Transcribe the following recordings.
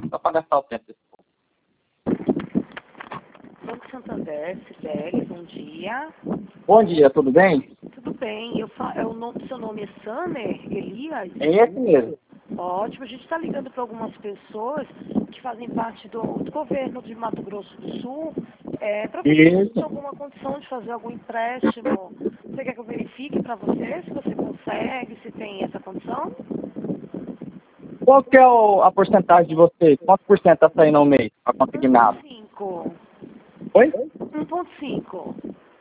só para gastar o tempo. Banco Santander, Sibeli, bom dia. Bom dia, tudo bem? Tudo bem, seu nome é Samer Elias? É esse mesmo. Ótimo, a gente está ligando para algumas pessoas que fazem parte do governo de Mato Grosso do Sul, para ver se Isso. tem alguma condição de fazer algum empréstimo. Você quer que eu verifique para você se você consegue, se tem essa condição? Qual que é a porcentagem de vocês? Quanto por cento está saindo ao mês para consignado? 1,5. Oi? 1,5.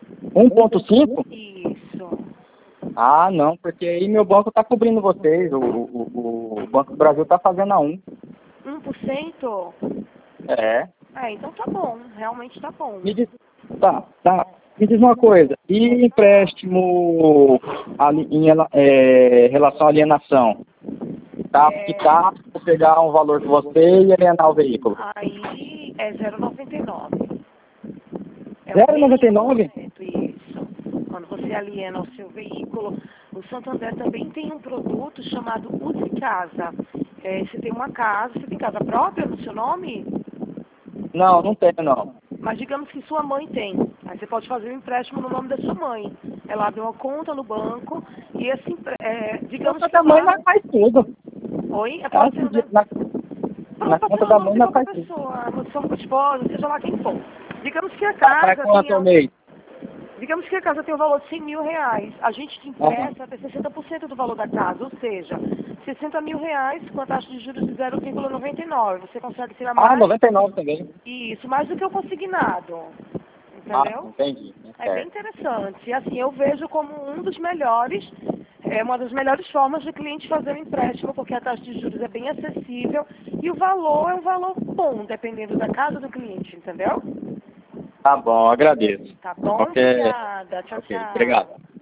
1,5? Isso. Ah, não, porque aí meu banco está cobrindo vocês. O Banco do Brasil está fazendo a 1. 1%? É. Então tá bom, realmente tá bom. Me diz, tá. Me diz uma coisa. E empréstimo em relação à alienação? Tá, que tá para pegar um valor de você e alienar o veículo. Aí é 0,99. É 0,99? isso. Quando você aliena o seu veículo, o Santander também tem um produto chamado Use Casa. Você tem uma casa, você tem casa própria no seu nome? Não, não tenho não. Mas digamos que sua mãe tem. Aí você pode fazer um empréstimo no nome da sua mãe. Ela abre uma conta no banco e esse digamos que A mãe lá... faz tudo. Oi? Ela Pode ser na pode ser conta no da nome mãe de não qualquer faz tudo. pessoa, no seu esposa, seja lá quem for. Digamos que a Vai casa quanto ao mês? Digamos que a casa tem o valor de 100 mil reais. A gente te empresta até 60% do valor da casa, ou seja, 60 mil reais com a taxa de juros de 0,99. Você consegue tirar Ah, mais? 99 também. Isso, mais do que o consignado. Ah, Entendeu? entendi. É bem interessante. E assim, eu vejo como um dos melhores, uma das melhores formas de cliente fazer um empréstimo, porque a taxa de juros é bem acessível e o valor é um valor bom, dependendo da casa do cliente, entendeu? Tá bom, agradeço. Tá bom? Ok. Obrigada. Tchau, Ok, tchau. obrigado.